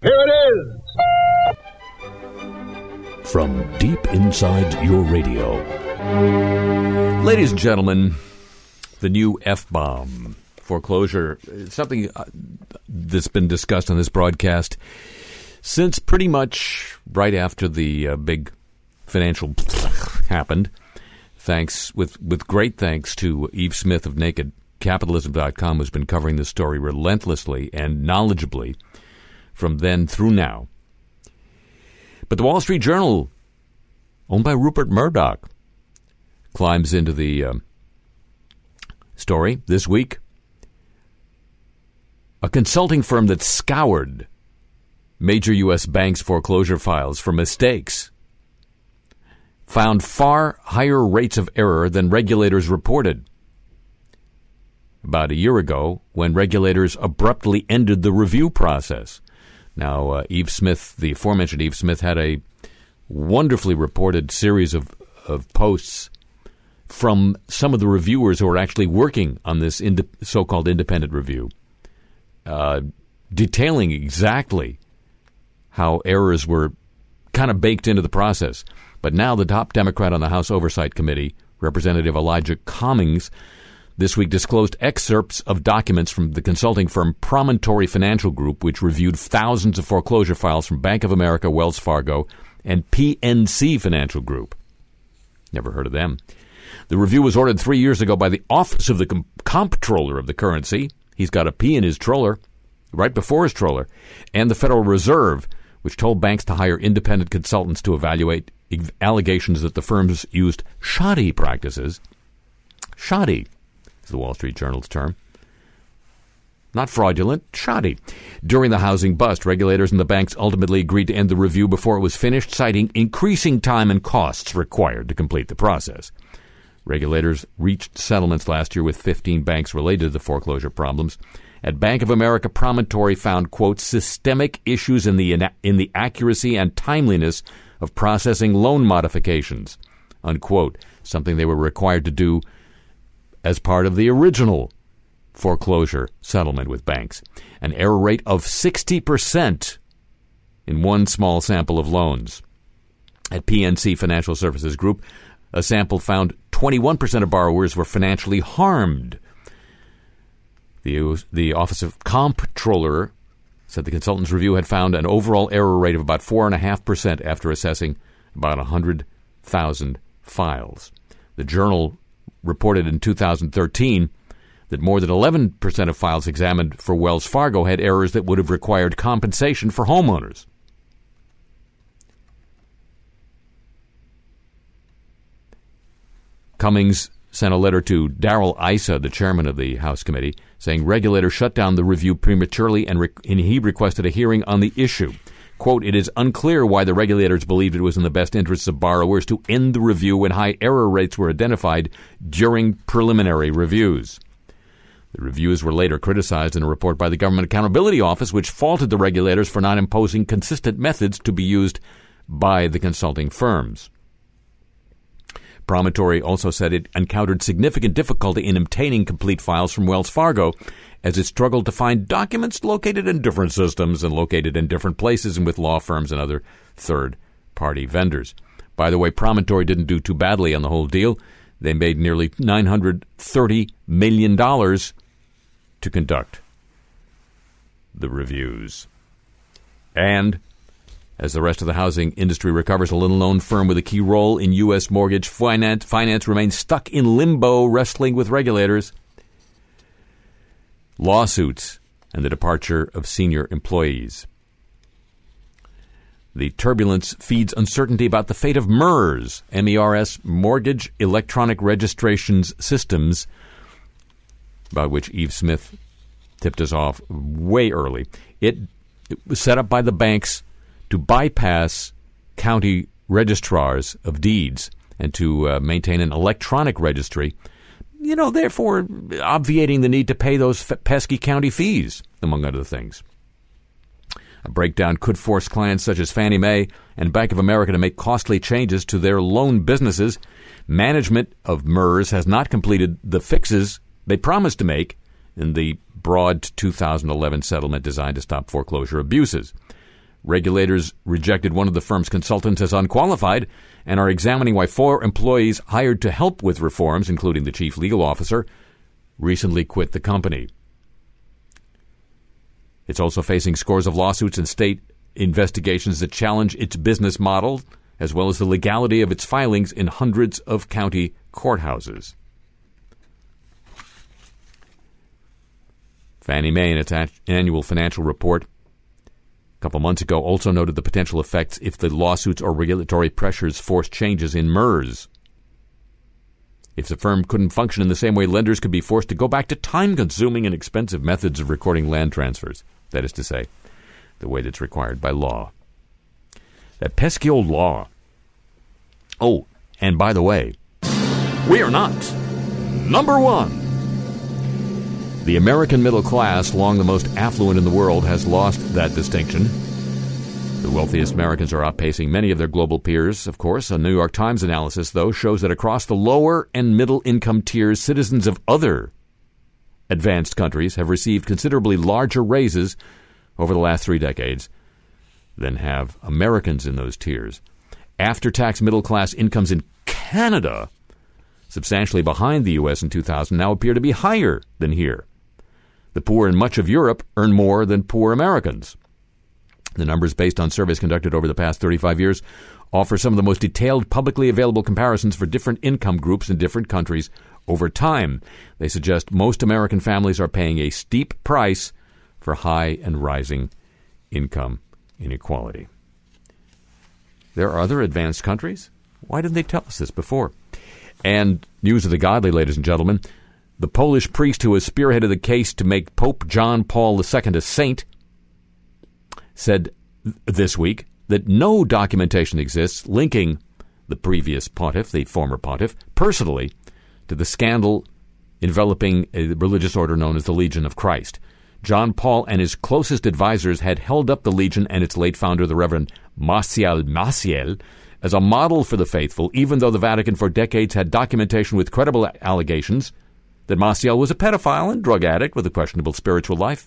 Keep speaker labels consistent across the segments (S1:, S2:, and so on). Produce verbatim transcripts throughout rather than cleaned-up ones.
S1: Here it
S2: is! From deep inside your radio.
S3: Ladies and gentlemen, the new F-bomb, foreclosure, something that's been discussed on this broadcast since pretty much right after the uh, big financial happened. Thanks, with, with great thanks to Eve Smith of naked capitalism dot com, who's been covering this story relentlessly and knowledgeably from then through now. But the Wall Street Journal, owned by Rupert Murdoch, climbs into the uh, story this week. A consulting firm that scoured major U S banks' foreclosure files for mistakes found far higher rates of error than regulators reported. About a year ago, when regulators abruptly ended the review process. Now, uh, Eve Smith, the aforementioned Eve Smith, had a wonderfully reported series of, of posts from some of the reviewers who are actually working on this ind- so-called independent review, uh, detailing exactly how errors were kind of baked into the process. But now the top Democrat on the House Oversight Committee, Representative Elijah Cummings, this week disclosed excerpts of documents from the consulting firm Promontory Financial Group, which reviewed thousands of foreclosure files from Bank of America, Wells Fargo, and P N C Financial Group. Never heard of them. The review was ordered three years ago by the Office of the Com- Comptroller of the Currency. He's got a P in his troller, right before his troller, and the Federal Reserve, which told banks to hire independent consultants to evaluate allegations that the firms used shoddy practices. Shoddy is the Wall Street Journal's term. Not fraudulent, shoddy. During the housing bust, regulators and the banks ultimately agreed to end the review before it was finished, citing increasing time and costs required to complete the process. Regulators reached settlements last year with fifteen banks related to the foreclosure problems. At Bank of America, Promontory found, quote, systemic issues in the in the accuracy and timeliness of processing loan modifications, unquote, something they were required to do as part of the original foreclosure settlement with banks. An error rate of sixty percent in one small sample of loans. At P N C Financial Services Group, a sample found twenty-one percent of borrowers were financially harmed. The, the Office of Comptroller said the consultant's review had found an overall error rate of about four point five percent after assessing about one hundred thousand files. The Journal reported in two thousand thirteen that more than eleven percent of files examined for Wells Fargo had errors that would have required compensation for homeowners. Cummings sent a letter to Darrell Issa, the chairman of the House committee, saying regulators shut down the review prematurely and, re- and he requested a hearing on the issue. Quote, it is unclear why the regulators believed it was in the best interests of borrowers to end the review when high error rates were identified during preliminary reviews. The reviews were later criticized in a report by the Government Accountability Office, which faulted the regulators for not imposing consistent methods to be used by the consulting firms. Promontory also said it encountered significant difficulty in obtaining complete files from Wells Fargo as it struggled to find documents located in different systems and located in different places and with law firms and other third-party vendors. By the way, Promontory didn't do too badly on the whole deal. They made nearly nine hundred thirty million dollars to conduct the reviews. And as the rest of the housing industry recovers, a little-known firm with a key role in U S mortgage finance, finance remains stuck in limbo, wrestling with regulators, lawsuits, and the departure of senior employees. The turbulence feeds uncertainty about the fate of MERS, M E R S, Mortgage Electronic Registrations Systems, about which Eve Smith tipped us off way early. It, it was set up by the banks to bypass county registrars of deeds and to uh, maintain an electronic registry, you know, therefore obviating the need to pay those f- pesky county fees, among other things. A breakdown could force clients such as Fannie Mae and Bank of America to make costly changes to their loan businesses. Management of MERS has not completed the fixes they promised to make in the broad two thousand eleven settlement designed to stop foreclosure abuses. Regulators rejected one of the firm's consultants as unqualified and are examining why four employees hired to help with reforms, including the chief legal officer, recently quit the company. It's also facing scores of lawsuits and state investigations that challenge its business model, as well as the legality of its filings in hundreds of county courthouses. Fannie Mae, in its annual financial report a couple months ago, also noted the potential effects if the lawsuits or regulatory pressures force changes in M E R S. If the firm couldn't function in the same way, lenders could be forced to go back to time-consuming and expensive methods of recording land transfers. That is to say, the way that's required by law. That pesky old law. Oh, and by the way, we are not number one. The American middle class, long the most affluent in the world, has lost that distinction. The wealthiest Americans are outpacing many of their global peers, of course. A New York Times analysis, though, shows that across the lower and middle income tiers, citizens of other advanced countries have received considerably larger raises over the last three decades than have Americans in those tiers. After-tax middle-class incomes in Canada, substantially behind the U S in two thousand, now appear to be higher than here. The poor in much of Europe earn more than poor Americans. The numbers, based on surveys conducted over the past thirty-five years, offer some of the most detailed publicly available comparisons for different income groups in different countries over time. They suggest most American families are paying a steep price for high and rising income inequality. There are other advanced countries. Why didn't they tell us this before? And news of the godly, ladies and gentlemen. The Polish priest who has spearheaded the case to make Pope John Paul the Second a saint said this week that no documentation exists linking the previous pontiff, the former pontiff, personally to the scandal enveloping a religious order known as the Legion of Christ. John Paul and his closest advisors had held up the Legion and its late founder, the Reverend Marcial Maciel, as a model for the faithful, even though the Vatican for decades had documentation with credible allegations that Maciel was a pedophile and drug addict with a questionable spiritual life.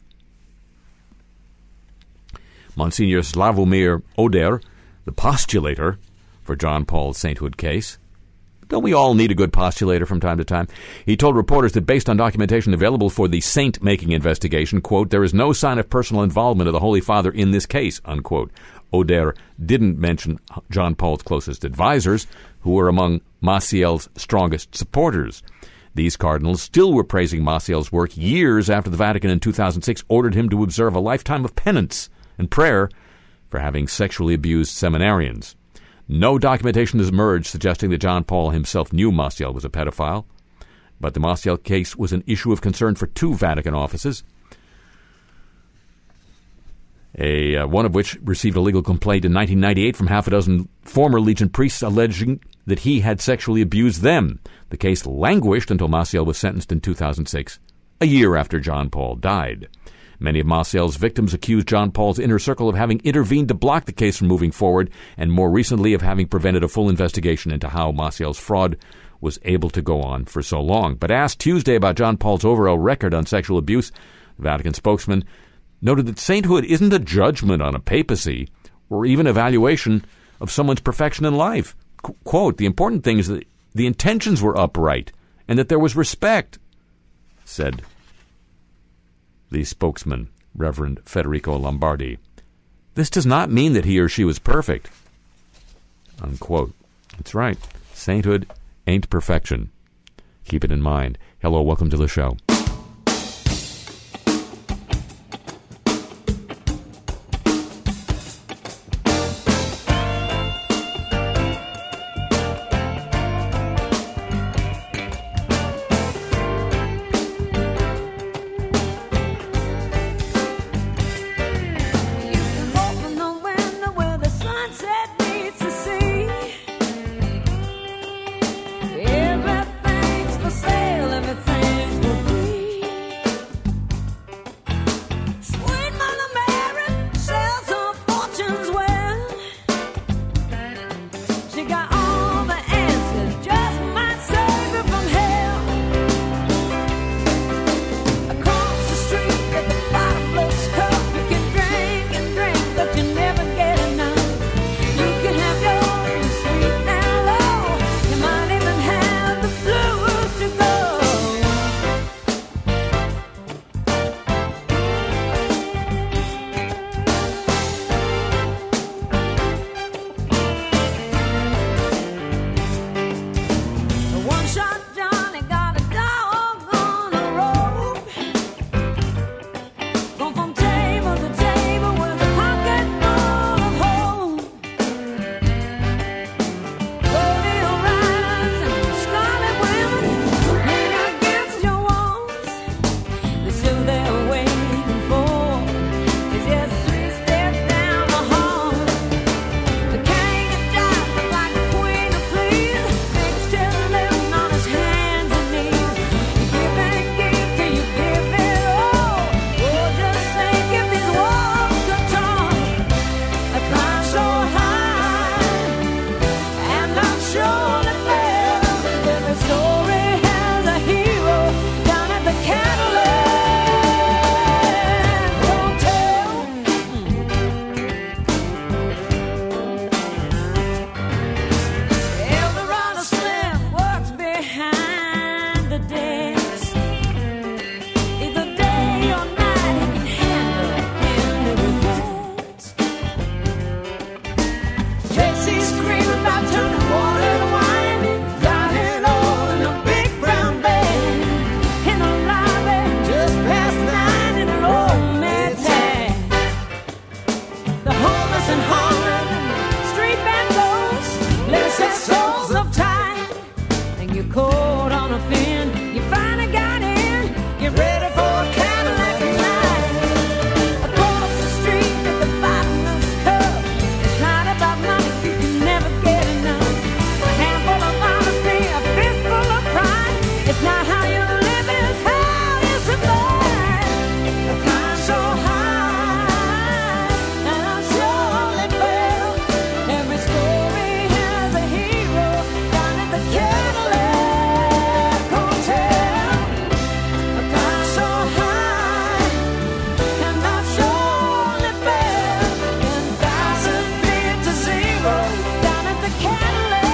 S3: Monsignor Slavomir Oder, the postulator for John Paul's sainthood case. Don't we all need a good postulator from time to time? He told reporters that based on documentation available for the saint-making investigation, quote, there is no sign of personal involvement of the Holy Father in this case, unquote. Oder didn't mention John Paul's closest advisors, who were among Maciel's strongest supporters. These cardinals still were praising Maciel's work years after the Vatican in two thousand six ordered him to observe a lifetime of penance and prayer for having sexually abused seminarians. No documentation has emerged suggesting that John Paul himself knew Maciel was a pedophile, but the Maciel case was an issue of concern for two Vatican offices, a uh, one of which received a legal complaint in nineteen ninety-eight from half a dozen former Legion priests alleging that he had sexually abused them. The case languished until Maciel was sentenced in two thousand six, a year after John Paul died. Many of Maciel's victims accused John Paul's inner circle of having intervened to block the case from moving forward, and more recently of having prevented a full investigation into how Maciel's fraud was able to go on for so long. But asked Tuesday about John Paul's overall record on sexual abuse, the Vatican spokesman noted that sainthood isn't a judgment on a papacy or even evaluation of someone's perfection in life. Qu- quote, the important thing is that the intentions were upright and that there was respect, said the spokesman, Reverend Federico Lombardi. This does not mean that he or she was perfect, unquote. That's right. Sainthood ain't perfection. Keep it in mind. Hello, welcome to the show.
S1: Everything's for sale, everything's for free. the homeless and haunted, street bandos, blessed souls of time. And you're caught on a fin, you finally got in, you're ready for a Cadillac ride. Across the street at the bottomless cup, it's not about money, you can never get enough. A handful of honesty, a fistful of pride. It's not how you live, it's how you survive. I climb so high, and I surely fell. Every story has a hero down at the Cadillac Hotel. I climb so high, and I surely fell. ten thousand feet to zero down at the Cadillac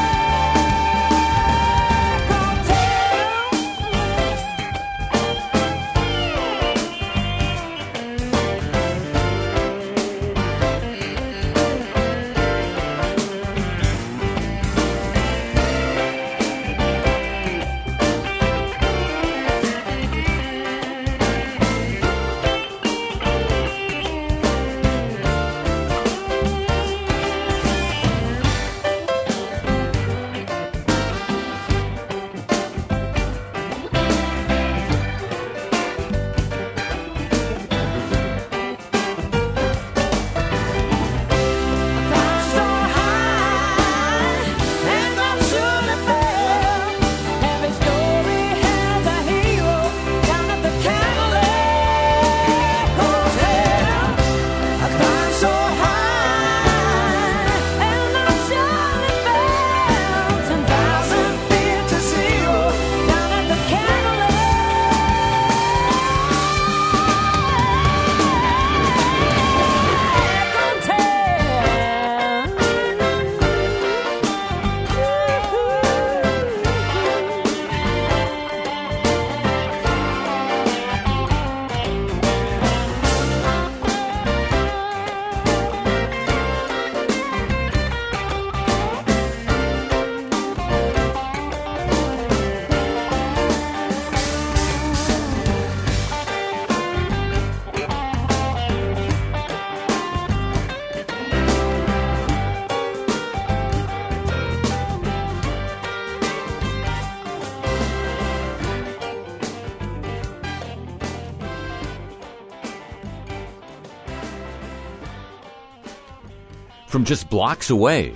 S3: From just blocks away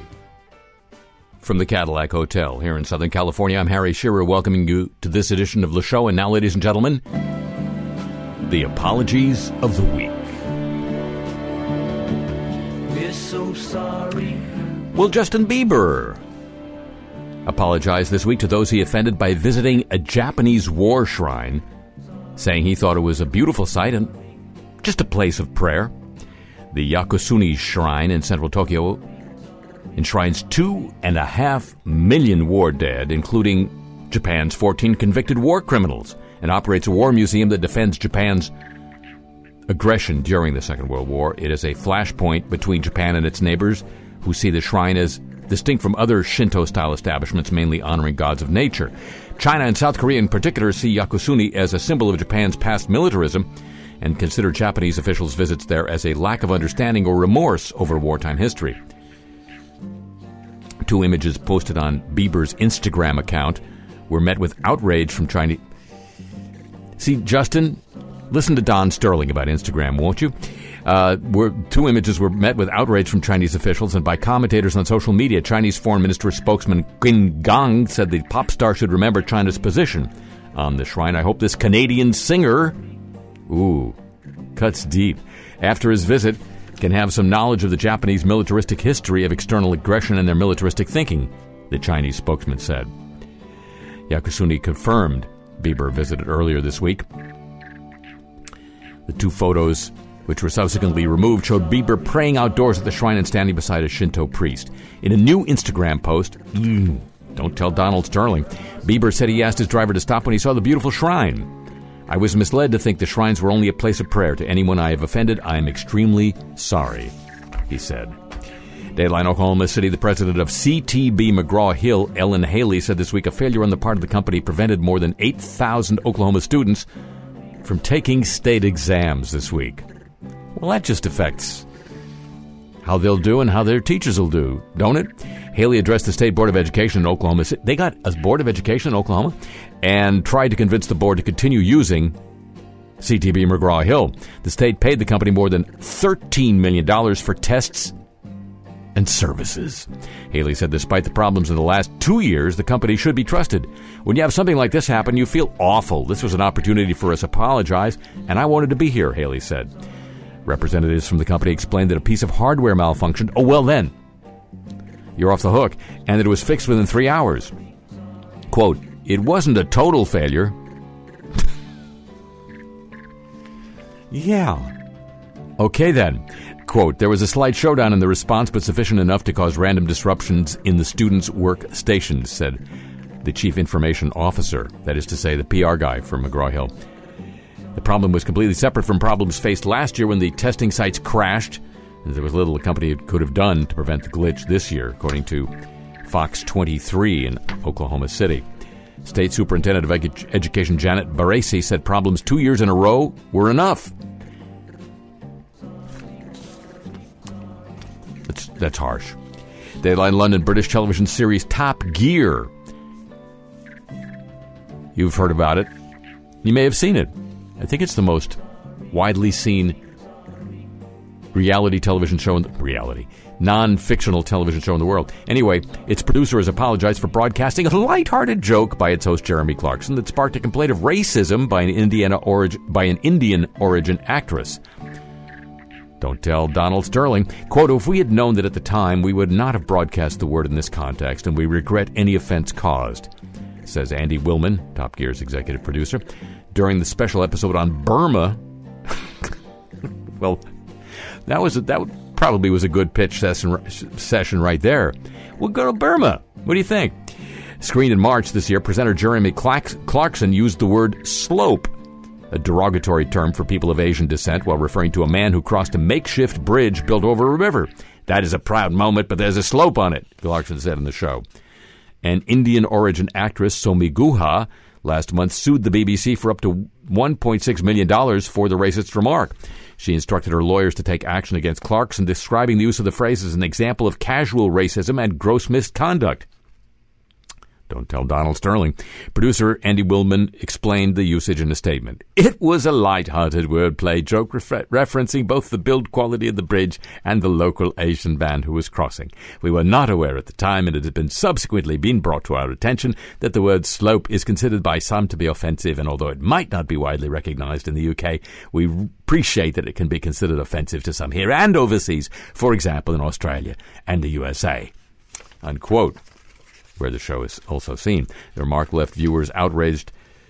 S3: from the Cadillac Hotel here in Southern California, I'm Harry Shearer, welcoming you to this edition of the show. And now, ladies and gentlemen, the apologies of the week.
S4: We're so sorry.
S3: Will Justin Bieber apologize this week to those he offended by visiting a Japanese war shrine, saying he thought it was a beautiful sight and just a place of prayer? The Yakusuni Shrine in central Tokyo enshrines two and a half million war dead, including Japan's fourteen convicted war criminals, and operates a war museum that defends Japan's aggression during the Second World War. It is a flashpoint between Japan and its neighbors, who see the shrine as distinct from other Shinto-style establishments, mainly honoring gods of nature. China and South Korea in particular see Yakusuni as a symbol of Japan's past militarism, and consider Japanese officials' visits there as a lack of understanding or remorse over wartime history. Two images posted on Bieber's Instagram account were met with outrage from Chinese... See, Justin, listen to Don Sterling about Instagram, won't you? Uh, were, two images were met with outrage from Chinese officials and by commentators on social media. Chinese Foreign Minister spokesman Qin Gang said the pop star should remember China's position on the shrine. I hope this Canadian singer... Ooh, cuts deep. After his visit, can have some knowledge of the Japanese militaristic history of external aggression and their militaristic thinking, the Chinese spokesman said. Yakusuni confirmed Bieber visited earlier this week. The two photos, which were subsequently removed, showed Bieber praying outdoors at the shrine and standing beside a Shinto priest. In a new Instagram post, mm, don't tell Donald Sterling, Bieber said he asked his driver to stop when he saw the beautiful shrine. I was misled to think the shrines were only a place of prayer. To anyone I have offended, I am extremely sorry, he said. Dateline Oklahoma City, the president of C T B McGraw-Hill, Ellen Haley, said this week a failure on the part of the company prevented more than eight thousand Oklahoma students from taking state exams this week. Well, that just affects how they'll do and how their teachers will do, don't it? Haley addressed the State Board of Education in Oklahoma. They got a Board of Education in Oklahoma and tried to convince the board to continue using C T B McGraw-Hill. The state paid the company more than thirteen million dollars for tests and services. Haley said despite the problems in the last two years, the company should be trusted. When you have something like this happen, you feel awful. This was an opportunity for us to apologize, and I wanted to be here, Haley said. Representatives from the company explained that a piece of hardware malfunctioned. Oh, well then, you're off the hook, and that it was fixed within three hours. Quote, it wasn't a total failure. Yeah. Okay then. Quote, there was a slight showdown in the response, but sufficient enough to cause random disruptions in the students' workstations, said the chief information officer, that is to say, the P R guy for McGraw-Hill. The problem was completely separate from problems faced last year when the testing sites crashed. There was little the company could have done to prevent the glitch this year, according to Fox twenty-three in Oklahoma City. State Superintendent of Edu- Education Janet Baresi said problems two years in a row were enough. That's, that's harsh. Dayline London British television series Top Gear. You've heard about it. You may have seen it. I think it's the most widely seen reality television show in the, reality, non-fictional television show in the world. Anyway, its producer has apologized for broadcasting a lighthearted joke by its host Jeremy Clarkson that sparked a complaint of racism by an Indiana origin by an Indian origin actress. Don't tell Donald Sterling. Quote, if we had known that at the time, we would not have broadcast the word in this context, and we regret any offense caused, says Andy Willman, Top Gear's executive producer. During the special episode on Burma, well, that was a, that probably was a good pitch session, session right there. We'll go to Burma. What do you think? Screened in March this year, presenter Jeremy Clarkson used the word slope, a derogatory term for people of Asian descent, while referring to a man who crossed a makeshift bridge built over a river. That is a proud moment, but there's a slope on it, Clarkson said in the show. An Indian origin actress, Somi Guha, last month sued the B B C for up to one point six million dollars for the racist remark. She instructed her lawyers to take action against Clarkson, describing the use of the phrase as an example of casual racism and gross misconduct. Don't tell Donald Sterling. Producer Andy Willman explained the usage in a statement. It was a light-hearted wordplay joke refer- referencing both the build quality of the bridge and the local Asian band who was crossing. We were not aware at the time, and it has been subsequently been brought to our attention, that the word slope is considered by some to be offensive, and although it might not be widely recognized in the U K, we appreciate that it can be considered offensive to some here and overseas, for example in Australia and the U S A. Unquote. Where the show is also seen. The remark left viewers outraged.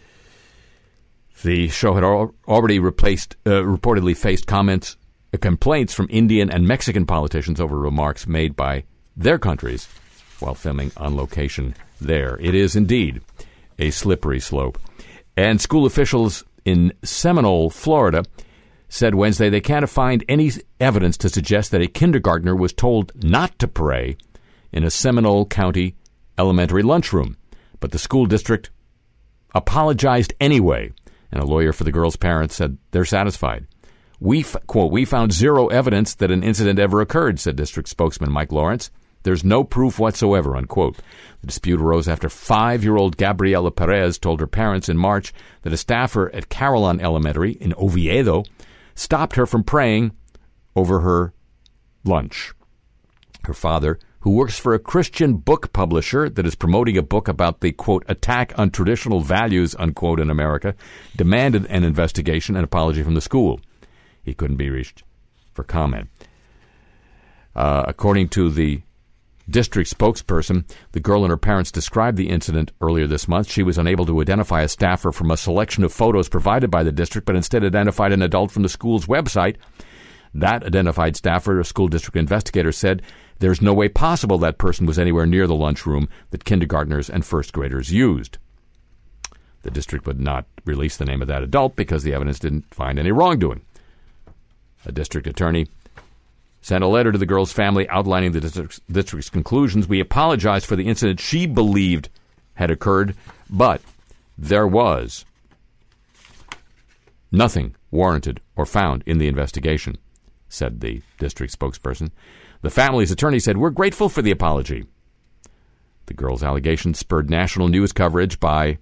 S3: The show had al- already replaced, uh, reportedly faced comments, uh, complaints from Indian and Mexican politicians over remarks made by their countries while filming on location there. It is indeed a slippery slope. And school officials in Seminole, Florida, said Wednesday they can't find any evidence to suggest that a kindergartner was told not to pray in a Seminole County elementary lunchroom, but the school district apologized anyway, and a lawyer for the girl's parents said they're satisfied. We, f- quote, we found zero evidence that an incident ever occurred, said district spokesman Mike Lawrence. There's no proof whatsoever, unquote. The dispute arose after five-year-old Gabriela Perez told her parents in March that a staffer at Carolyn Elementary in Oviedo stopped her from praying over her lunch. Her father, who works for a Christian book publisher that is promoting a book about the, quote, attack on traditional values, unquote, in America, demanded an investigation and apology from the school. He couldn't be reached for comment. Uh, according to the district spokesperson, the girl and her parents described the incident earlier this month. She was unable to identify a staffer from a selection of photos provided by the district, but instead identified an adult from the school's website. That identified staffer, a school district investigator, said there's no way possible that person was anywhere near the lunchroom that kindergartners and first graders used. The district would not release the name of that adult because the evidence didn't find any wrongdoing. A district attorney sent a letter to the girl's family outlining the district's, district's conclusions. We apologize for the incident she believed had occurred, but there was nothing warranted or found in the investigation, said the district spokesperson. The family's attorney said, "We're grateful for the apology." The girl's allegations spurred national news coverage by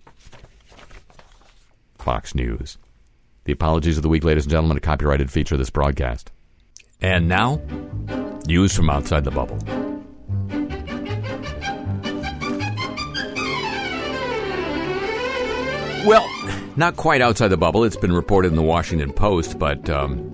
S3: Fox News. The apologies of the week, ladies and gentlemen, a copyrighted feature of this broadcast. And now, news from outside the bubble. Well, not quite outside the bubble. It's been reported in the Washington Post, but um,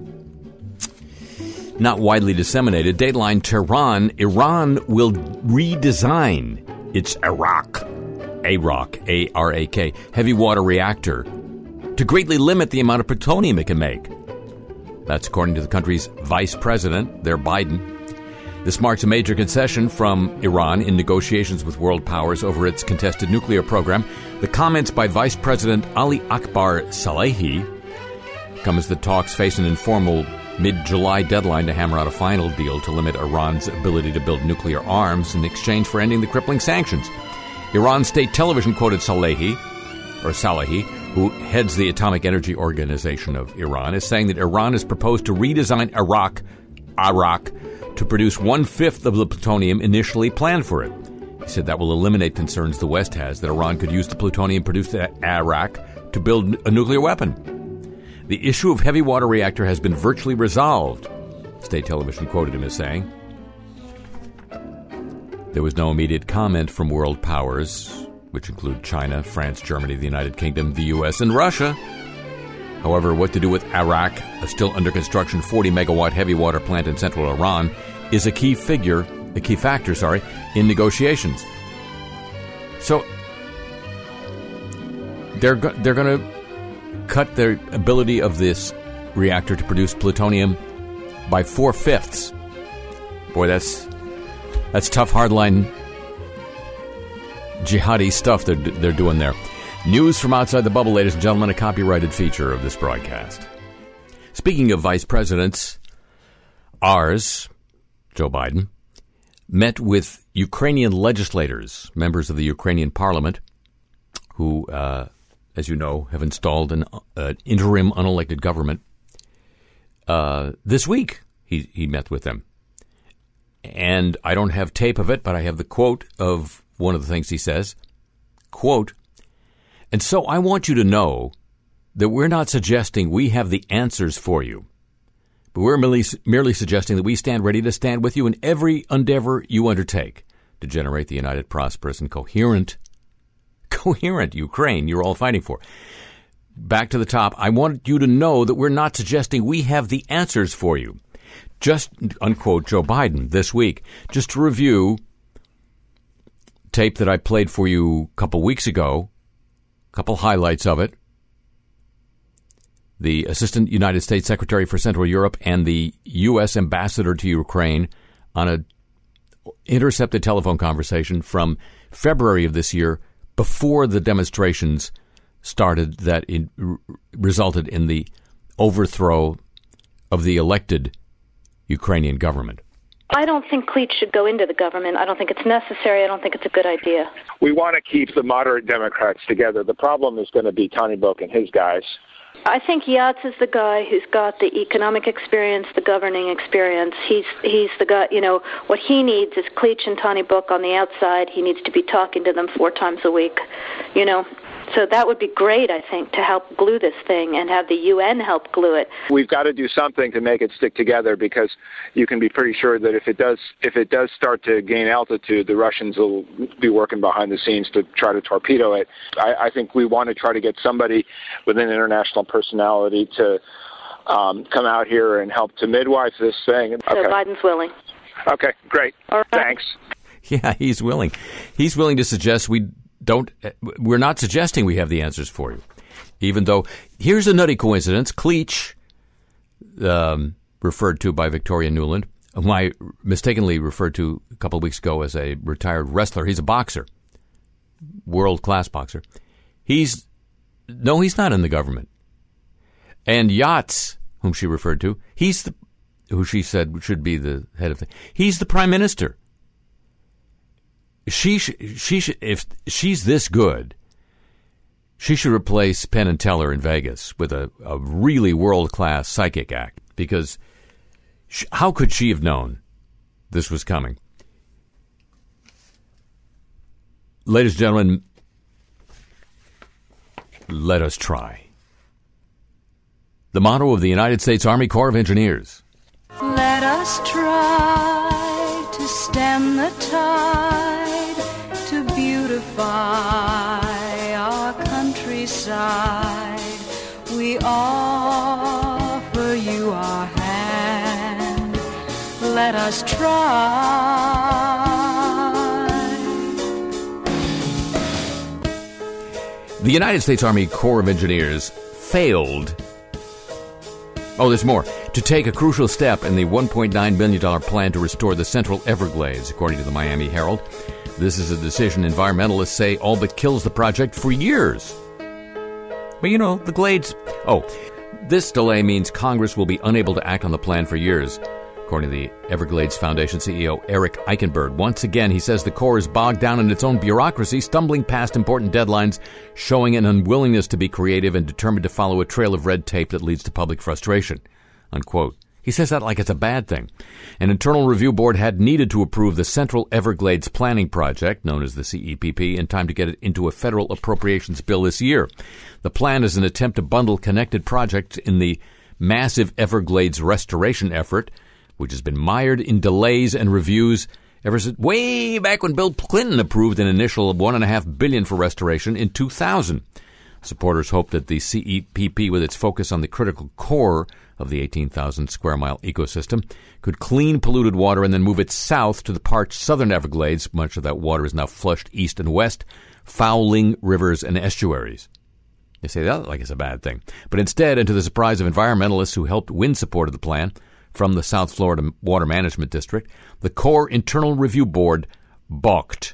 S3: not widely disseminated. Dateline Tehran, Iran will redesign its Arak, Arak, A R A K, heavy water reactor to greatly limit the amount of plutonium it can make. That's according to the country's vice president, there Biden. This marks a major concession from Iran in negotiations with world powers over its contested nuclear program. The comments by Vice President Ali Akbar Salehi come as the talks face an informal mid-July deadline to hammer out a final deal to limit Iran's ability to build nuclear arms in exchange for ending the crippling sanctions. Iran state television quoted Salehi, or Salehi, who heads the Atomic Energy Organization of Iran, is saying that Iran has proposed to redesign Arak, Arak, to produce one-fifth of the plutonium initially planned for it. He said that will eliminate concerns the West has that Iran could use the plutonium produced at Arak to build a nuclear weapon. The issue of heavy water reactor has been virtually resolved, state television quoted him as saying. There was no immediate comment from world powers, which include China, France, Germany, the United Kingdom, the U S, and Russia. However, what to do with Arak, a still under construction forty megawatt heavy water plant in central Iran, is a key figure, a key factor, sorry, in negotiations. So they're go- they're going to cut the ability of this reactor to produce plutonium by four fifths. Boy, that's that's tough, hardline jihadi stuff they're they're doing there. News from outside the bubble, ladies and gentlemen, a copyrighted feature of this broadcast. Speaking of vice presidents, ours, Joe Biden, met with Ukrainian legislators, members of the Ukrainian parliament, who, uh, as you know, have installed an uh, interim unelected government. Uh, this week, he, he met with them. And I don't have tape of it, but I have the quote of one of the things he says. Quote, "And so I want you to know that we're not suggesting we have the answers for you, but we're merely, merely suggesting that we stand ready to stand with you in every endeavor you undertake to generate the united, prosperous, and coherent, coherent Ukraine you're all fighting for." Back to the top, I want you to know that we're not suggesting we have the answers for you. Just, unquote, Joe Biden this week. Just to review, tape that I played for you a couple weeks ago, a couple highlights of it. The Assistant United States Secretary for Central Europe and the U S Ambassador to Ukraine on an intercepted telephone conversation from February of this year, before the demonstrations started that it r- resulted in the overthrow of the elected Ukrainian government.
S5: I don't think Klitsch should go into the government. I don't think it's necessary. I don't think it's a good idea.
S6: We want to keep the moderate Democrats together. The problem is going to be Tony Book and his guys.
S5: I think Yats is the guy who's got the economic experience, the governing experience. He's he's the guy, you know, what he needs is Klitsch and Tony Book on the outside. He needs to be talking to them four times a week, you know. So that would be great, I think, to help glue this thing and have the U N help glue it.
S6: We've got to do something to make it stick together, because you can be pretty sure that if it does if it does start to gain altitude, the Russians will be working behind the scenes to try to torpedo it. I, I think we want to try to get somebody with an international personality to um, come out here and help to midwife this thing.
S5: So
S6: okay.
S5: Biden's willing.
S6: Okay, great.
S5: All right.
S6: Thanks.
S3: Yeah, he's willing. He's willing to suggest we don't, we're not suggesting we have the answers for you. Even though, here's a nutty coincidence. Klitsch, um, referred to by Victoria Nuland, whom I mistakenly referred to a couple of weeks ago as a retired wrestler. He's a boxer, world-class boxer. He's, no, he's not in the government. And Yats, whom she referred to, he's the, who she said should be the head of the, he's the prime minister. She, sh- she, sh- if she's this good, she should replace Penn and Teller in Vegas with a, a really world-class psychic act, because How could she have known this was coming? Ladies and gentlemen, let us try. The motto of the United States Army Corps of Engineers.
S1: Let us try to stem the tide, to beautify our countryside. We offer you our hand. Let us try.
S3: The United States Army Corps of Engineers failed. Oh, there's more. To take a crucial step in the one point nine billion dollars plan to restore the Central Everglades, according to the Miami Herald. This is a decision environmentalists say all but kills the project for years. But you know, the Glades... Oh, this delay means Congress will be unable to act on the plan for years, according to the Everglades Foundation C E O Eric Eichenberg. Once again, he says the Corps is bogged down in its own bureaucracy, stumbling past important deadlines, showing an unwillingness to be creative and determined to follow a trail of red tape that leads to public frustration. Unquote. He says that like it's a bad thing. An internal review board had needed to approve the Central Everglades Planning Project, known as the C E P P, in time to get it into a federal appropriations bill this year. The plan is an attempt to bundle connected projects in the massive Everglades restoration effort, which has been mired in delays and reviews ever since way back when Bill Clinton approved an initial one and a half billion for restoration in two thousand. Supporters hope that the C E P P, with its focus on the critical core of the eighteen thousand square mile ecosystem, could clean polluted water and then move it south to the parched southern Everglades. Much of that water is now flushed east and west, fouling rivers and estuaries. They say that like it's a bad thing. But instead, and to the surprise of environmentalists who helped win support of the plan from the South Florida Water Management District, the Corps Internal Review Board balked.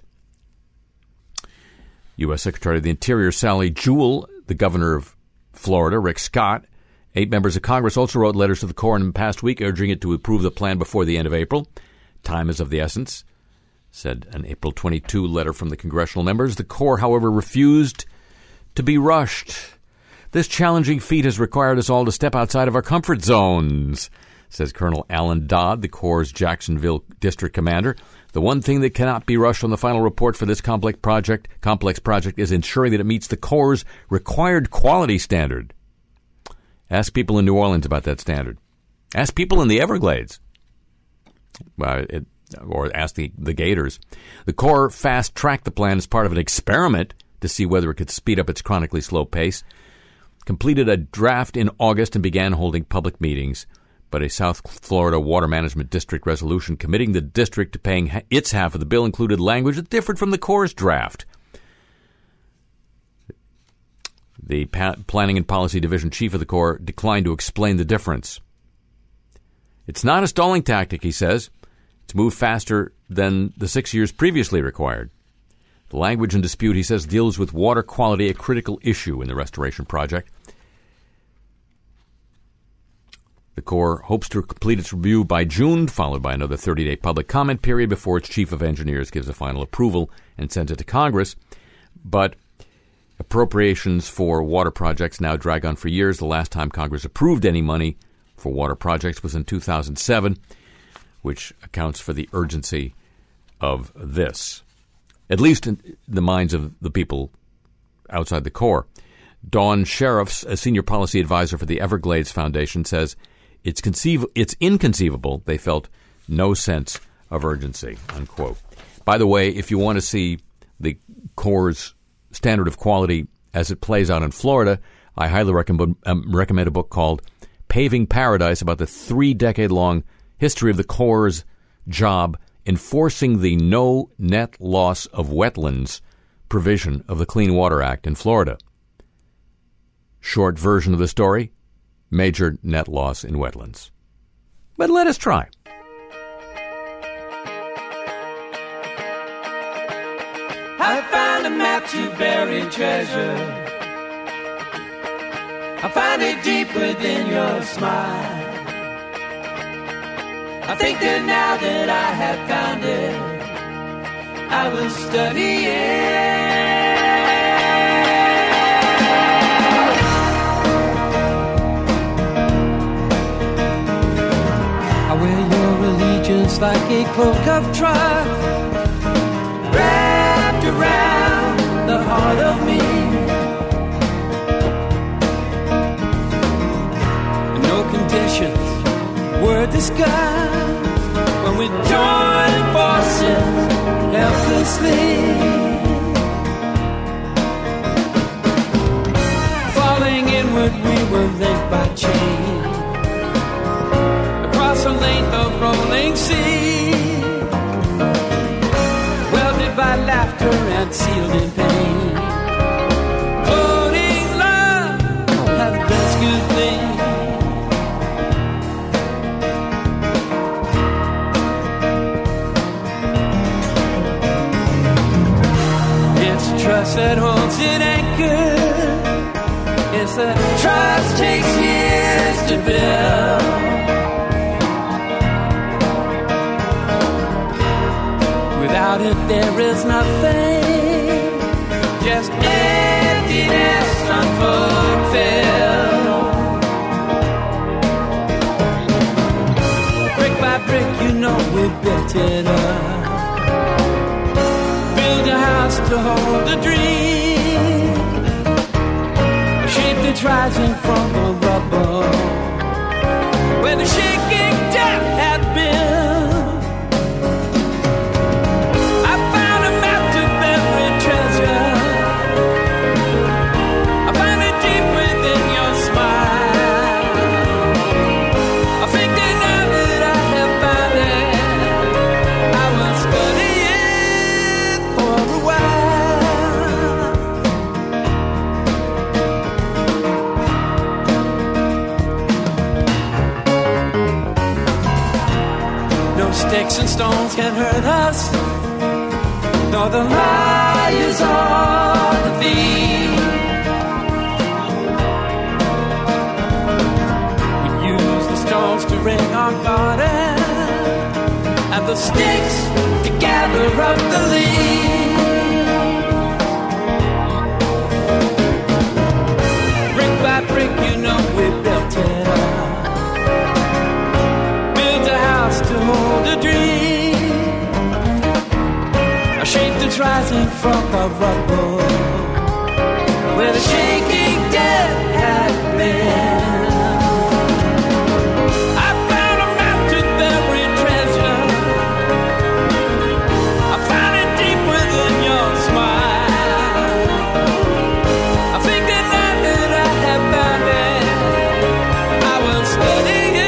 S3: U S. Secretary of the Interior Sally Jewell, the governor of Florida, Rick Scott, eight members of Congress also wrote letters to the Corps in the past week urging it to approve the plan before the end of April. Time is of the essence, said an April twenty-second letter from the congressional members. The Corps, however, refused to be rushed. This challenging feat has required us all to step outside of our comfort zones, says Colonel Alan Dodd, the Corps' Jacksonville district commander. The one thing that cannot be rushed on the final report for this complex project, complex project is ensuring that it meets the Corps' required quality standard. Ask people in New Orleans about that standard. Ask people in the Everglades. Uh, it, or ask the, the Gators. The Corps fast-tracked the plan as part of an experiment to see whether it could speed up its chronically slow pace, completed a draft in August and began holding public meetings. But a South Florida Water Management District resolution committing the district to paying ha- its half of the bill included language that differed from the Corps' draft. The pa- Planning and Policy Division chief of the Corps declined to explain the difference. It's not a stalling tactic, he says. It's moved faster than the six years previously required. The language in dispute, he says, deals with water quality, a critical issue in the restoration project. The Corps hopes to complete its review by June, followed by another thirty-day public comment period before its chief of engineers gives a final approval and sends it to Congress. But appropriations for water projects now drag on for years. The last time Congress approved any money for water projects was in two thousand seven, which accounts for the urgency of this, at least in the minds of the people outside the Corps. Dawn Sheriffs, a senior policy advisor for the Everglades Foundation, says it's conceiv- it's inconceivable they felt no sense of urgency, unquote. By the way, if you want to see the Corps' standard of quality as it plays out in Florida, I highly recommend, um, recommend a book called Paving Paradise, about the three-decade-long history of the Corps' job enforcing the no net loss of wetlands provision of the Clean Water Act in Florida. Short version of the story, major net loss in wetlands. But let us try.
S4: I found a map to buried treasure. I find it deep within your smile. I think that now that I have found it, I will study it.
S1: I
S4: like a cloak of trust wrapped around the heart of me. No conditions were discussed when we joined forces helplessly. Falling inward, we were linked by chain across a length of rolling sea, welded by laughter and sealed in pain. Floating love has the best good thing. It's trust that holds it anchored. It's the trust takes years to build. Without it, there is nothing, just emptiness unfulfilled. Brick by brick, you know we built it up. Build a house to hold a dream, a shape that's rising from the rubble, where the shaking death had been. Sticks and stones can hurt us, nor the liars or the thieves. We use the stones to ring our garden, and the sticks to gather up the leaves. Brick by brick, you know we built it up. To hold a dream, a shape that's rising from the rubble, where the shaking dead had been. I found a map to buried treasure. I found it deep within your smile. I think that now that I have found it, I will study it.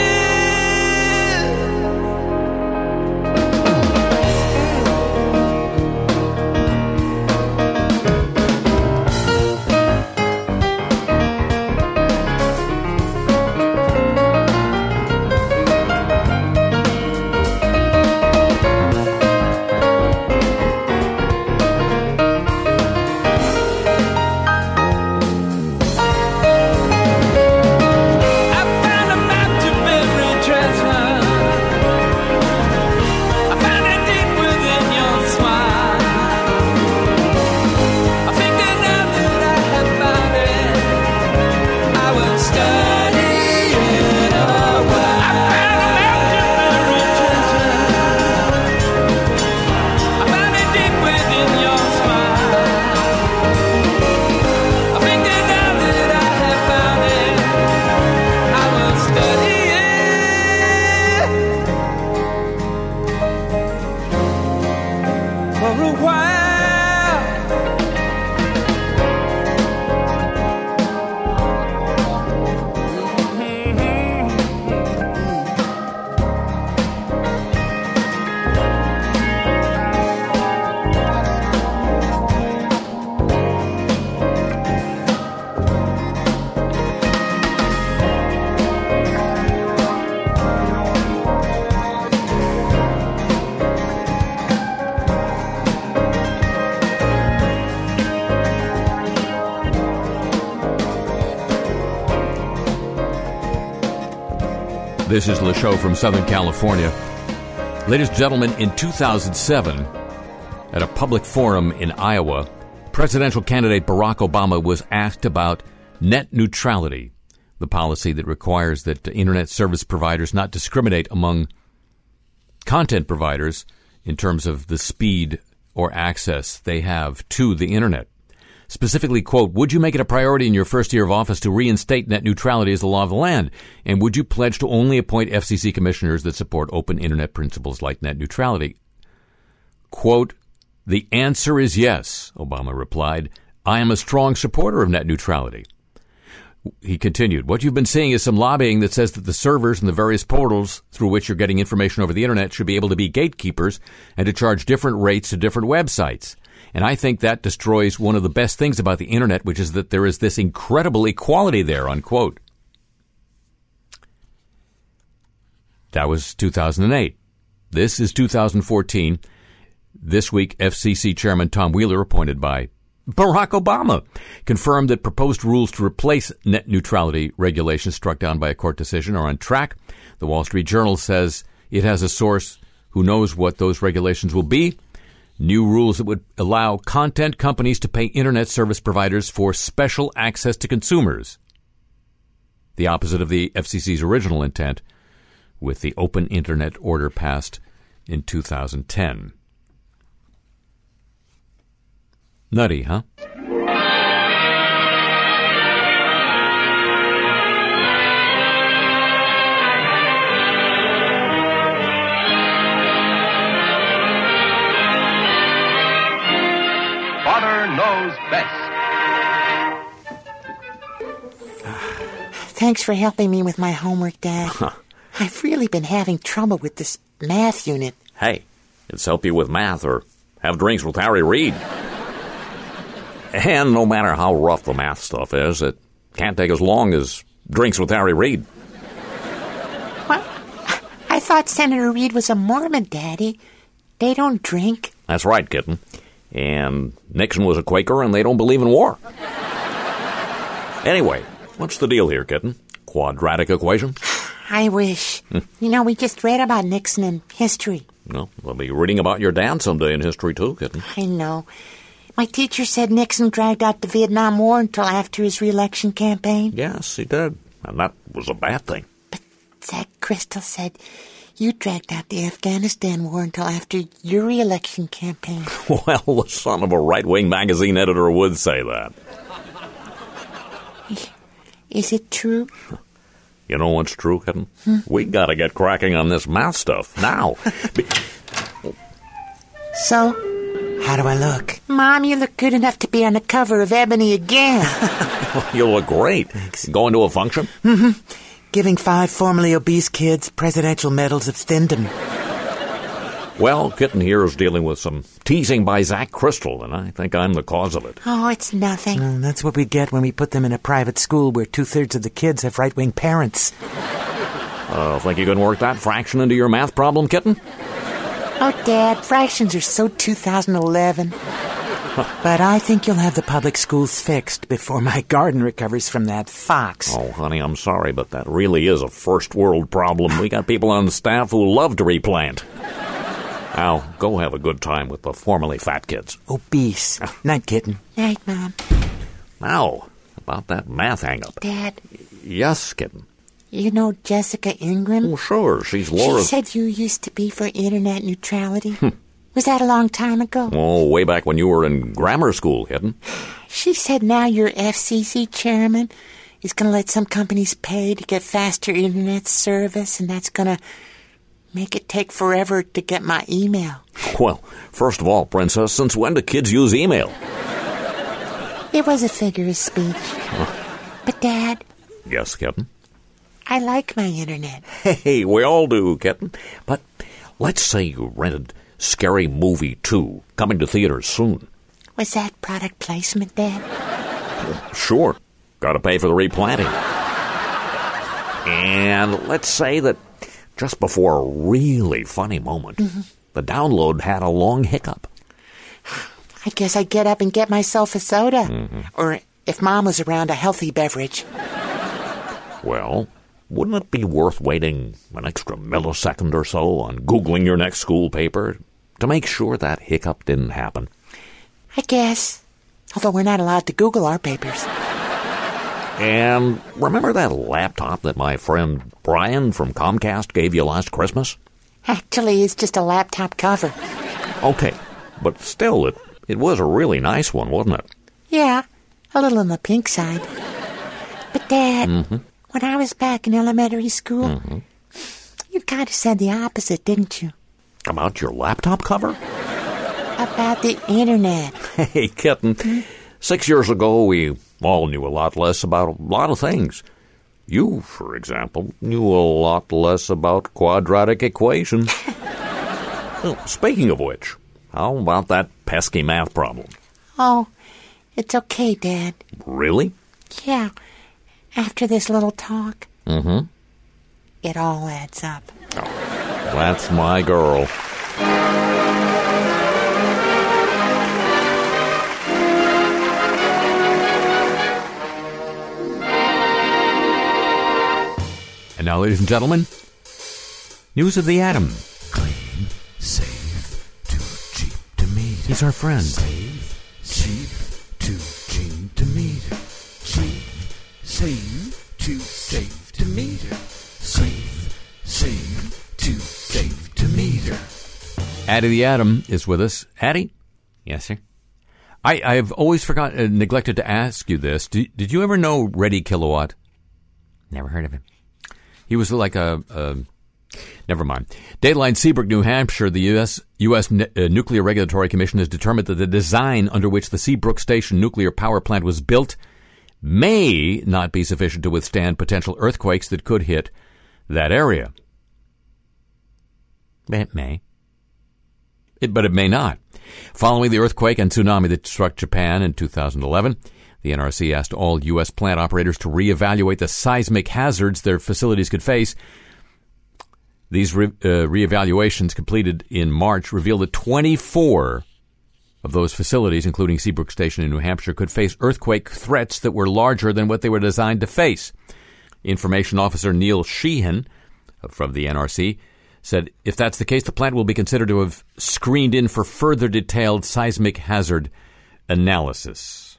S3: This is LeShow from Southern California. Ladies and gentlemen, in two thousand seven, at a public forum in Iowa, presidential candidate Barack Obama was asked about net neutrality, the policy that requires that Internet service providers not discriminate among content providers in terms of the speed or access they have to the Internet. Specifically, quote, would you make it a priority in your first year of office to reinstate net neutrality as the law of the land? And would you pledge to only appoint F C C commissioners that support open Internet principles like net neutrality? Quote, the answer is yes, Obama replied. I am a strong supporter of net neutrality. He continued, what you've been seeing is some lobbying that says that the servers and the various portals through which you're getting information over the Internet should be able to be gatekeepers and to charge different rates to different websites. And I think that destroys one of the best things about the Internet, which is that there is this incredible equality there, unquote. That was two thousand eight. This is two thousand fourteen. This week, F C C Chairman Tom Wheeler, appointed by Barack Obama, confirmed that proposed rules to replace net neutrality regulations struck down by a court decision are on track. The Wall Street Journal says it has a source who knows what those regulations will be. New rules that would allow content companies to pay Internet service providers for special access to consumers. The opposite of the F C C's original intent with the Open Internet order passed in two thousand ten. Nutty, huh?
S7: Father knows best.
S8: Thanks for helping me with my homework, Dad. Huh. I've really been having trouble with this math unit.
S9: Hey, it's help you with math or have drinks with Harry Reid. And no matter how rough the math stuff is, it can't take as long as drinks with Harry Reid.
S8: What? I thought Senator Reid was a Mormon, Daddy. They don't drink.
S9: That's right, kitten. And Nixon was a Quaker, and they don't believe in war. Anyway, what's the deal here, kitten? Quadratic equation?
S8: I wish. You know, we just read about Nixon in history.
S9: Well, we'll be reading about your dad someday in history, too, kitten.
S8: I know. My teacher said Nixon dragged out the Vietnam War until after his re-election campaign.
S9: Yes, he did. And that was a bad thing.
S8: But Zach Crystal said you dragged out the Afghanistan War until after your re-election campaign.
S9: Well, the son of a right-wing magazine editor would say that.
S8: Is it true?
S9: You know what's true, kitten? Hmm? We gotta get cracking on this math stuff now. Be-
S8: so... How do I look? Mom, you look good enough to be on the cover of Ebony again.
S9: You look great.
S8: Thanks.
S9: Going to a function?
S8: Mm-hmm. Giving five formerly obese kids presidential medals of Thindom.
S9: Well, Kitten here is dealing with some teasing by Zach Crystal, and I think I'm the cause of it.
S8: Oh, it's nothing.
S10: Well, that's what we get when we put them in a private school where two-thirds of the kids have right-wing parents.
S9: Uh, think you can work that fraction into your math problem, Kitten?
S8: Oh, Dad, fractions are so two thousand eleven.
S10: But I think you'll have the public schools fixed before my garden recovers from that fox.
S9: Oh, honey, I'm sorry, but that really is a first-world problem. We got people on staff who love to replant. Now, go have a good time with the formerly fat kids.
S10: Obese. Night, Kitten.
S8: Night, Mom.
S9: Now, about that math hang-up.
S8: Dad.
S9: Yes, Kitten.
S8: You know Jessica Ingram?
S9: Oh, sure. She's Laura.
S8: She said you used to be for internet neutrality. Was that a long time ago?
S9: Oh, way back when you were in grammar school, Kitten.
S8: She said now your F C C chairman is going to let some companies pay to get faster internet service, and that's going to make it take forever to get my email.
S9: Well, first of all, Princess, since when do kids use email?
S8: It was a figure of speech. Huh? But, Dad.
S9: Yes, Kitten?
S8: I like my internet.
S9: Hey, we all do, Kitten. But let's say you rented Scary Movie two, coming to theaters soon.
S8: Was that product placement, Dad?
S9: Sure. Got to pay for the replanting. And let's say that just before a really funny moment, mm-hmm. the download had a long hiccup.
S8: I guess I'd get up and get myself a soda.
S9: Mm-hmm.
S8: Or, if Mom was around, a healthy beverage.
S9: Well, wouldn't it be worth waiting an extra millisecond or so on Googling your next school paper to make sure that hiccup didn't happen?
S8: I guess. Although we're not allowed to Google our papers.
S9: And remember that laptop that my friend Brian from Comcast gave you last Christmas?
S8: Actually, it's just a laptop cover.
S9: Okay, but still, it, it was a really nice one, wasn't it?
S8: Yeah, a little on the pink side. But, Dad,
S9: Mm-hmm.
S8: when I was back in elementary school,
S9: Mm-hmm.
S8: you kind of said the opposite, didn't you?
S9: About your laptop cover?
S8: About the internet.
S9: Hey, kitten, six years ago, we all knew a lot less about a lot of things. You, for example, knew a lot less about quadratic equations. Well, speaking of which, how about that pesky math problem?
S8: Oh, it's okay, Dad.
S9: Really?
S8: Yeah, after this little talk,
S9: Mm-hmm.
S8: it all adds up.
S9: That's my girl.
S3: And now, ladies and gentlemen, news of the atom.
S11: Clean, safe, too cheap to meet.
S3: He's our friend.
S11: Save, cheap, too cheap to meet. Cheap, save, too safe to meter. Save, save, too safe to meter.
S3: Addie the Atom is with us. Addie?
S10: Yes, sir?
S3: I, I've always forgot, uh, neglected to ask you this. Did, did you ever know Reddy Kilowatt?
S10: Never heard of him.
S3: He was like a, a never mind. Dateline Seabrook, New Hampshire, the U S U S Ne- uh, Nuclear Regulatory Commission has determined that the design under which the Seabrook Station nuclear power plant was built may not be sufficient to withstand potential earthquakes that could hit that area.
S10: It may.
S3: It, but it may not. Following the earthquake and tsunami that struck Japan in two thousand eleven, the N R C asked all U S plant operators to reevaluate the seismic hazards their facilities could face. These re- uh, reevaluations completed in March revealed that twenty-four of those facilities, including Seabrook Station in New Hampshire, could face earthquake threats that were larger than what they were designed to face. Information Officer Neil Sheehan from the N R C said, if that's the case, the plant will be considered to have screened in for further detailed seismic hazard analysis.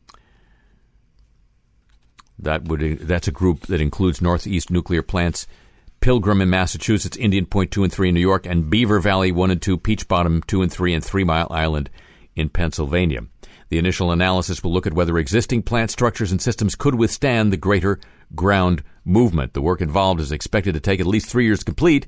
S3: That would that's a group that includes Northeast Nuclear Plants, Pilgrim in Massachusetts, Indian Point two and three in New York, and Beaver Valley one and two, Peach Bottom two and three, and Three Mile Island in Pennsylvania. The initial analysis will look at whether existing plant structures and systems could withstand the greater ground movement. The work involved is expected to take at least three years to complete.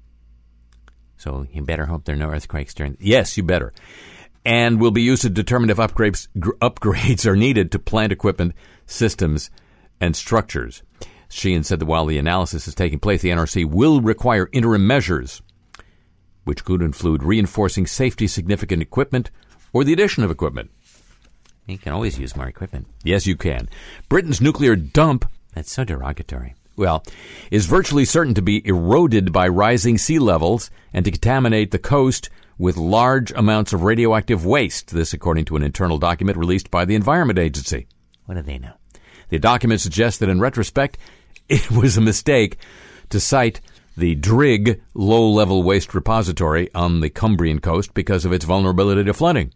S10: So you better hope there are no earthquakes during...
S3: Yes, you better. And will be used to determine if upgrades gr- upgrades are needed to plant equipment, systems, and structures. Sheehan said that while the analysis is taking place, the N R C will require interim measures, which could include reinforcing safety significant equipment or the addition of equipment.
S10: You can always use more equipment.
S3: Yes, you can. Britain's nuclear dump...
S10: That's so derogatory.
S3: Well, is virtually certain to be eroded by rising sea levels and to contaminate the coast with large amounts of radioactive waste. This, according to an internal document released by the Environment Agency.
S10: What do they know?
S3: The document suggests that in retrospect, it was a mistake to cite the Drigg low-level waste repository on the Cumbrian coast because of its vulnerability to flooding.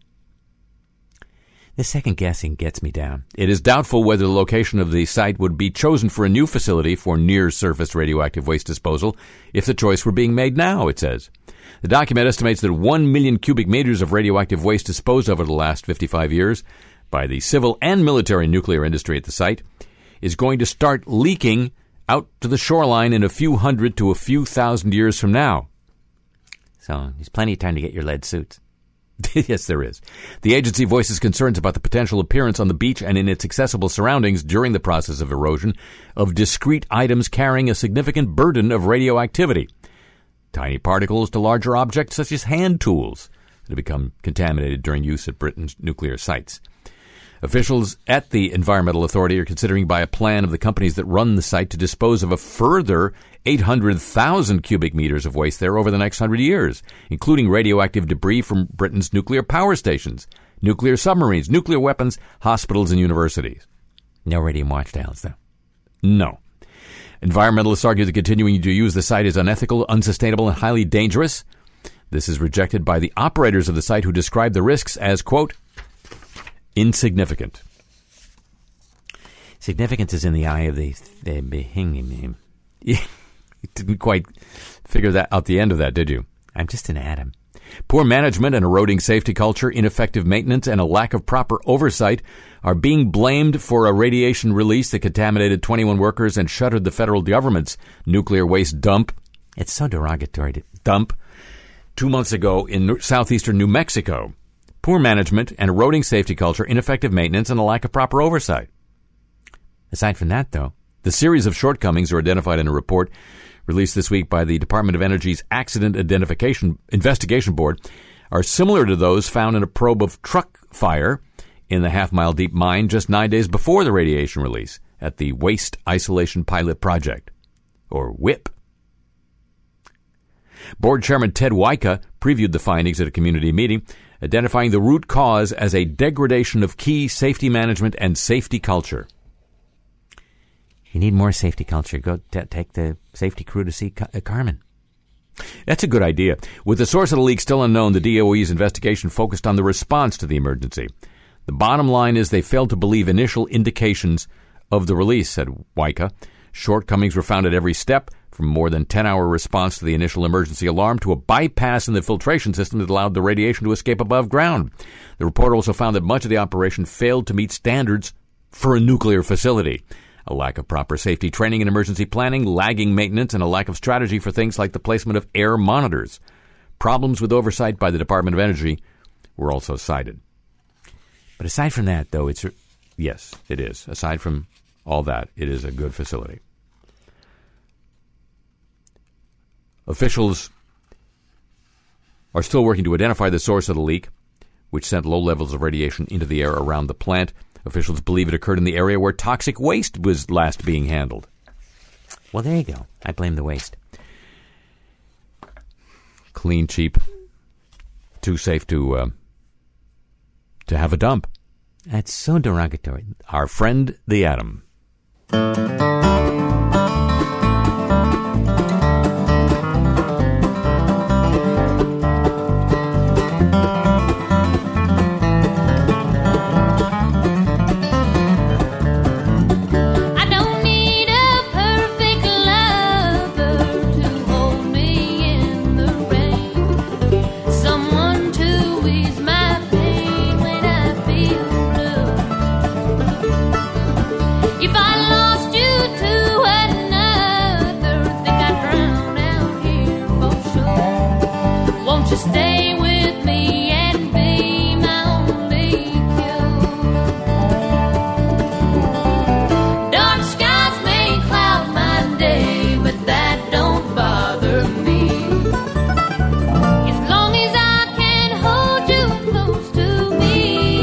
S10: The second guessing gets me down.
S3: It is doubtful whether the location of the site would be chosen for a new facility for near-surface radioactive waste disposal if the choice were being made now, it says. The document estimates that one million cubic meters of radioactive waste disposed of over the last fifty-five years by the civil and military nuclear industry at the site is going to start leaking out to the shoreline in a few hundred to a few thousand years from now.
S10: So there's plenty of time to get your lead suits.
S3: Yes, there is. The agency voices concerns about the potential appearance on the beach and in its accessible surroundings during the process of erosion of discrete items carrying a significant burden of radioactivity. Tiny particles to larger objects such as hand tools that have become contaminated during use at Britain's nuclear sites. Officials at the Environmental Authority are considering by a plan of the companies that run the site to dispose of a further eight hundred thousand cubic meters of waste there over the next hundred years, including radioactive debris from Britain's nuclear power stations, nuclear submarines, nuclear weapons, hospitals, and universities.
S10: No radium watchdowns, though.
S3: No. Environmentalists argue that continuing to use the site is unethical, unsustainable, and highly dangerous. This is rejected by the operators of the site who describe the risks as, quote, insignificant.
S10: Significance is in the eye of the, the being.
S3: You didn't quite figure that out the end of that, did you?
S10: I'm just an atom.
S3: Poor management and eroding safety culture, ineffective maintenance, and a lack of proper oversight are being blamed for a radiation release that contaminated twenty-one workers and shuttered the federal government's nuclear waste dump.
S10: It's so derogatory to
S3: Dump. Two months ago in southeastern New Mexico. Poor management and eroding safety culture, ineffective maintenance, and a lack of proper oversight.
S10: Aside from that, though,
S3: the series of shortcomings are identified in a report released this week by the Department of Energy's Accident Identification Investigation Board are similar to those found in a probe of truck fire in the Half Mile Deep mine just nine days before the radiation release at the Waste Isolation Pilot Project, or WIP. Board Chairman Ted Wyka previewed the findings at a community meeting, identifying the root cause as a degradation of key safety management and safety culture.
S10: You need more safety culture. Go t- take the safety crew to see Car- uh, Carmen.
S3: That's a good idea. With the source of the leak still unknown, the D O E's investigation focused on the response to the emergency. The bottom line is they failed to believe initial indications of the release, said Wyka. Shortcomings were found at every step, from more than ten-hour response to the initial emergency alarm to a bypass in the filtration system that allowed the radiation to escape above ground. The report also found that much of the operation failed to meet standards for a nuclear facility. A lack of proper safety training and emergency planning, lagging maintenance, and a lack of strategy for things like the placement of air monitors. Problems with oversight by the Department of Energy were also cited.
S10: But aside from that, though, it's...
S3: Yes, it is. Aside from all that, it is a good facility. Officials are still working to identify the source of the leak, which sent low levels of radiation into the air around the plant. Officials believe it occurred in the area where toxic waste was last being handled.
S10: Well, there you go. I blame the waste.
S3: Clean, cheap, too safe to uh, to have a dump.
S10: That's so derogatory.
S3: Our friend, the atom.
S1: If I lost you to another, think I'd drown out here for sure. Won't you stay with me and be my only cure? Dark skies may cloud my day, but that don't bother me. As long as I can hold you close to me.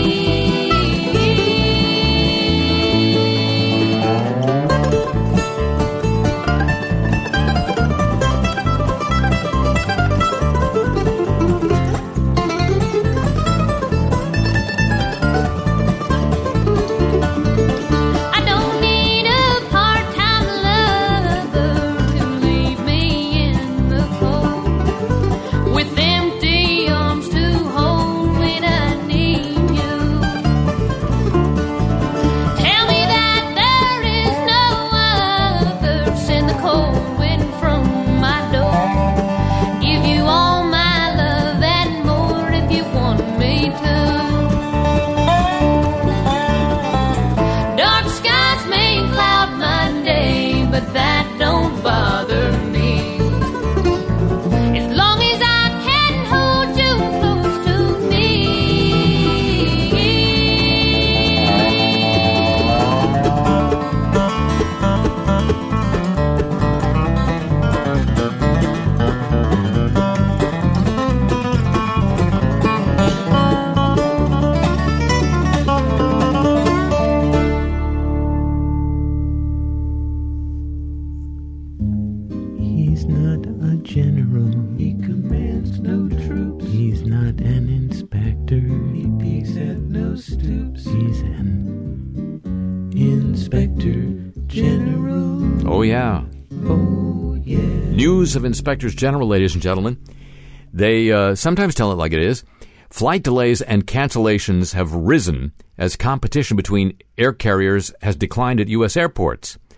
S3: News of inspectors general, ladies and gentlemen. They uh, sometimes tell it like it is. Flight delays and cancellations have risen as competition between air carriers has declined at U S airports.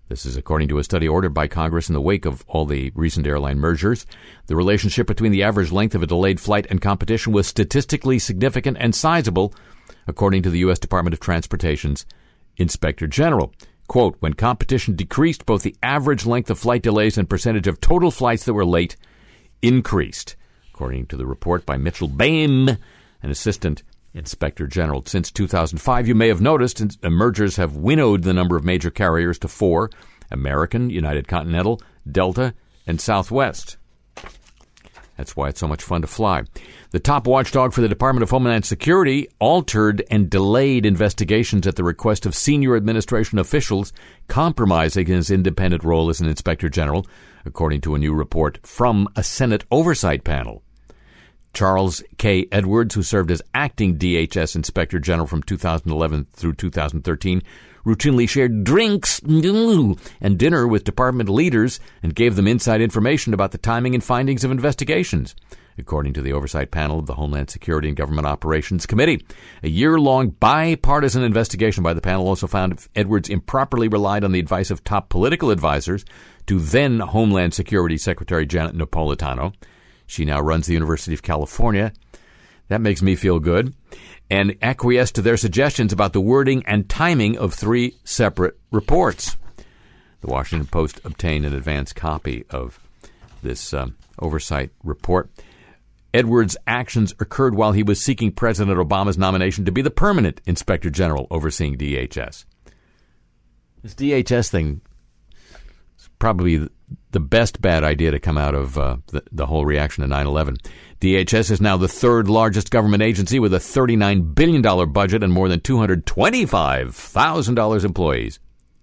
S3: This is according to a study ordered by Congress in the wake of all the recent airline mergers. The relationship between the average length of a delayed flight and competition was statistically significant and sizable, according to the U S Department of Transportation's Inspector General. Quote, when competition decreased, both the average length of flight delays and percentage of total flights that were late increased, according to the report by Mitchell Bain, an assistant Inspector General. Since two thousand five, you may have noticed, mergers have winnowed the number of major carriers to four: American, United Continental, Delta, and Southwest. That's why it's so much fun to fly. The top watchdog for the Department of Homeland Security altered and delayed investigations at the request of senior administration officials, compromising his independent role as an Inspector General, according to a new report from a Senate oversight panel. Charles K. Edwards, who served as acting D H S Inspector General from two thousand eleven through two thousand thirteen, routinely shared drinks and dinner with department leaders and gave them inside information about the timing and findings of investigations, according to the oversight panel of the Homeland Security and Government Operations Committee. A year-long bipartisan investigation by the panel also found Edwards improperly relied on the advice of top political advisors to then Homeland Security Secretary Janet Napolitano. She now runs the University of California. That makes me feel good. And acquiesced to their suggestions about the wording and timing of three separate reports. The Washington Post obtained an advance copy of this um, oversight report. Edwards' actions occurred while he was seeking President Obama's nomination to be the permanent Inspector General overseeing D H S. This D H S thing is probably the best bad idea to come out of uh, the, the whole reaction to nine eleven. D H S is now the third largest government agency with a thirty-nine billion dollars budget and more than two hundred twenty-five thousand employees.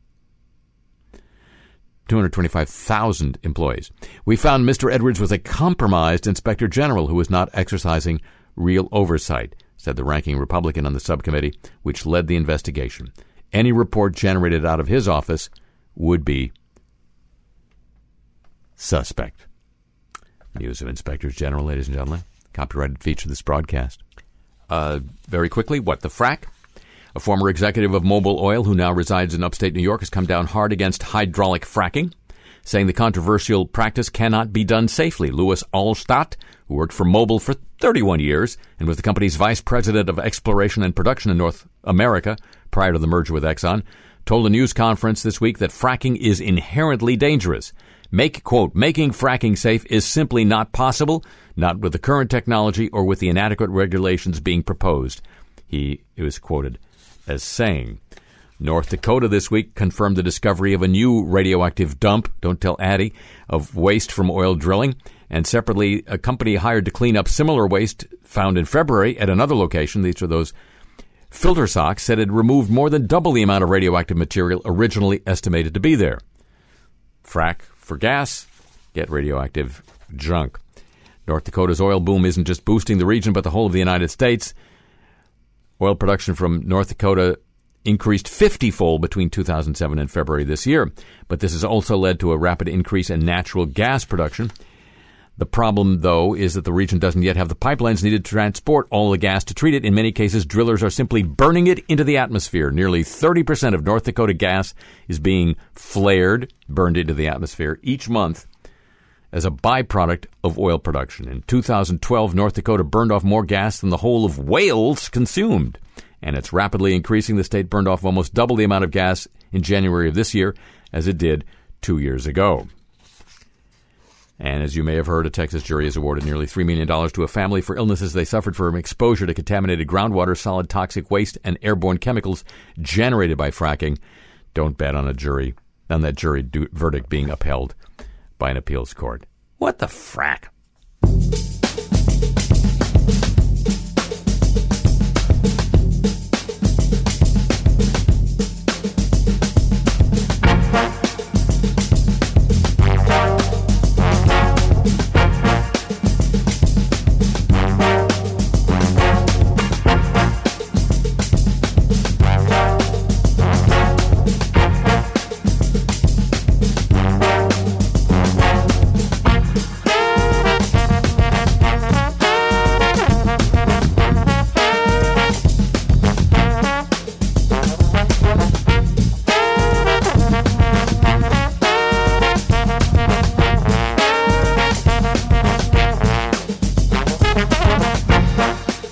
S3: two hundred twenty-five thousand employees. We found Mister Edwards was a compromised Inspector General who was not exercising real oversight, said the ranking Republican on the subcommittee, which led the investigation. Any report generated out of his office would be suspect. News of Inspectors General, ladies and gentlemen. Copyrighted feature of this broadcast. Uh, very quickly, what the frack? A former executive of Mobil Oil who now resides in upstate New York has come down hard against hydraulic fracking, saying the controversial practice cannot be done safely. Louis Allstadt, who worked for Mobil for thirty-one years and was the company's vice president of exploration and production in North America prior to the merger with Exxon, told a news conference this week that fracking is inherently dangerous. Make, quote, making fracking safe is simply not possible, not with the current technology or with the inadequate regulations being proposed, he was quoted as saying. North Dakota this week confirmed the discovery of a new radioactive dump, don't tell Addie, of waste from oil drilling. And separately, a company hired to clean up similar waste found in February at another location. These are those filter socks said it removed more than double the amount of radioactive material originally estimated to be there. Frack for gas, get radioactive junk. North Dakota's oil boom isn't just boosting the region, but the whole of the United States. Oil production from North Dakota increased fifty-fold between two thousand seven and February this year. But this has also led to a rapid increase in natural gas production. The problem, though, is that the region doesn't yet have the pipelines needed to transport all the gas to treat it. In many cases, drillers are simply burning it into the atmosphere. Nearly thirty percent of North Dakota gas is being flared, burned into the atmosphere each month as a byproduct of oil production. In two thousand twelve, North Dakota burned off more gas than the whole of Wales consumed. And it's rapidly increasing. The state burned off almost double the amount of gas in January of this year as it did two years ago. And as you may have heard, a Texas jury has awarded nearly three million dollars to a family for illnesses they suffered from exposure to contaminated groundwater, solid toxic waste, and airborne chemicals generated by fracking. Don't bet on a jury, on that jury do- verdict being upheld by an appeals court. What the frack?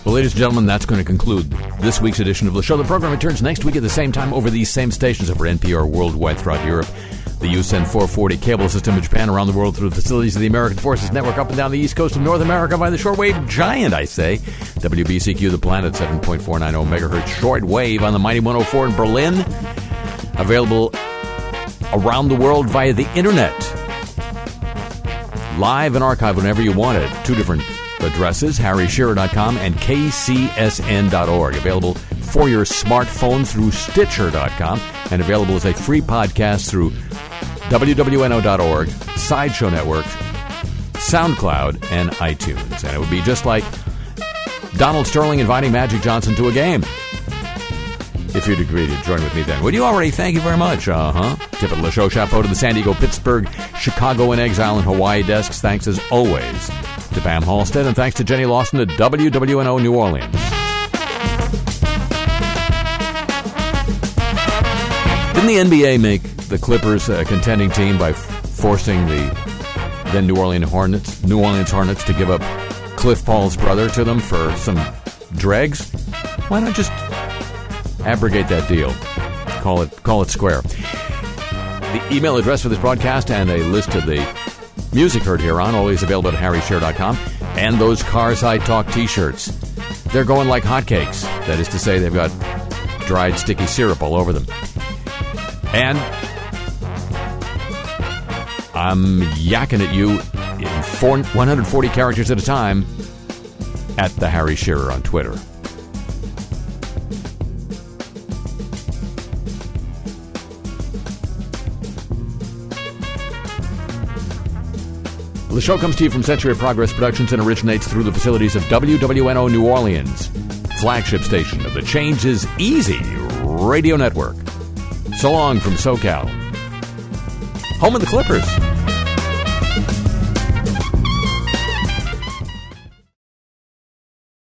S3: Well, ladies and gentlemen, that's going to conclude this week's edition of the show. The program returns next week at the same time over these same stations over N P R worldwide throughout Europe, the U S N four forty cable system in Japan, around the world through the facilities of the American Forces Network, up and down the east coast of North America by the shortwave giant, I say. W B C Q, the planet, seven point four nine zero megahertz shortwave on the mighty one oh four in Berlin. Available around the world via the internet. Live and archived whenever you want it. Two different addresses, harry shearer dot com and k c s n dot org. Available for your smartphone through stitcher dot com and available as a free podcast through w w n o dot org, Sideshow Network, SoundCloud, and iTunes. And it would be just like Donald Sterling inviting Magic Johnson to a game. If you'd agree to join with me then. Would you already? Thank you very much. Uh-huh. Tip of the show, chapeau to the San Diego, Pittsburgh, Chicago, and Exile, and Hawaii desks. Thanks as always to Pam Halstead, and thanks to Jenny Lawson at W W N O New Orleans. Didn't the N B A make the Clippers a contending team by f- forcing the then New Orleans Hornets, New Orleans Hornets to give up Cliff Paul's brother to them for some dregs? Why not just abrogate that deal? Call it call it square. The email address for this broadcast and a list of the music heard here on, always available at harry shearer dot com. And those Cars I Talk t-shirts. They're going like hotcakes. That is to say, they've got dried sticky syrup all over them. And I'm yakking at you in four, one hundred forty characters at a time at the Harry Shearer on Twitter. The show comes to you from Century of Progress Productions and originates through the facilities of W W N O New Orleans, flagship station of the Change is Easy radio network. So long from SoCal, home of the Clippers.